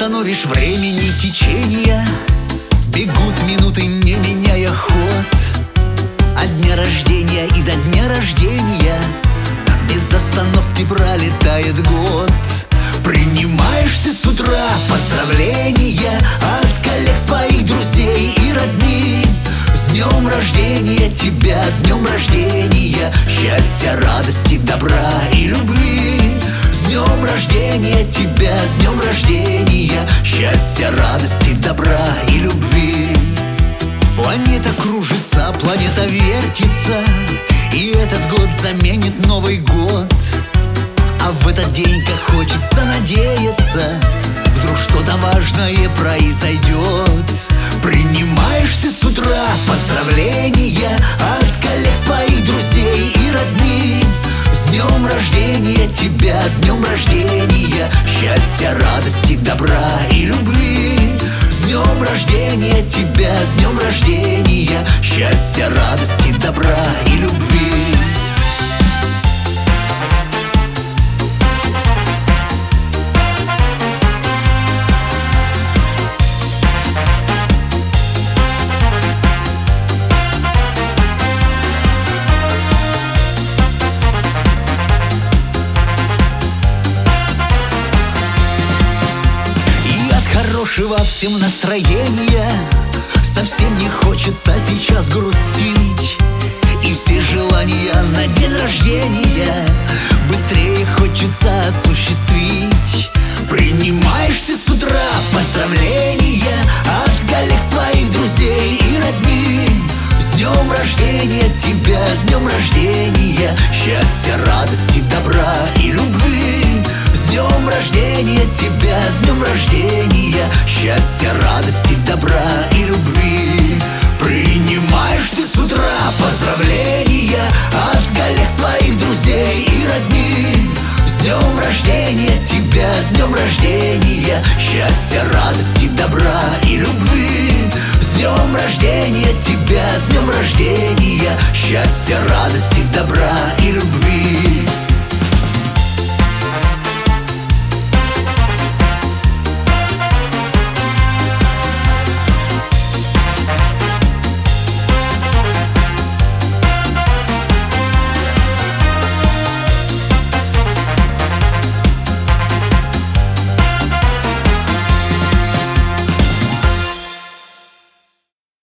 остановишь времени течения. Бегут минуты, не меняя ход. От дня рождения и до дня рождения без остановки пролетает год. Принимаешь ты с утра поздравления от коллег, своих друзей и родни. С днем рождения тебя, с днем рождения, счастья, радости, добра и любви. С днем рождения тебя, с днем рождения, счастья, радости, добра и любви. Планета кружится, планета вертится, и этот год заменит Новый год. А в этот день, как хочется надеяться, вдруг что-то важное произойдет. Принимаешь ты с утра поздравления от коллег, своих друзей и родни. С днем рождения тебя, с днем рождения, счастья, радости, добра и любви. С днем рождения тебя, с днем рождения, счастья, радости, добра и любви. Хорошего всем настроения, совсем не хочется сейчас грустить. И все желания на день рождения быстрее хочется осуществить. Принимаешь ты с утра поздравления от коллег, своих друзей и родни. С днем рождения тебя, с днем рождения, счастья, радости, добра и любви. С днем рождения тебя, с днем рождения, счастья, радости, добра и любви. Принимаешь ты с утра поздравления от коллег, своих друзей и родни. С днем рождения тебя, с днем рождения, счастья, радости, добра и любви. С днем рождения тебя, с днем рождения, счастья, радости, добра и любви.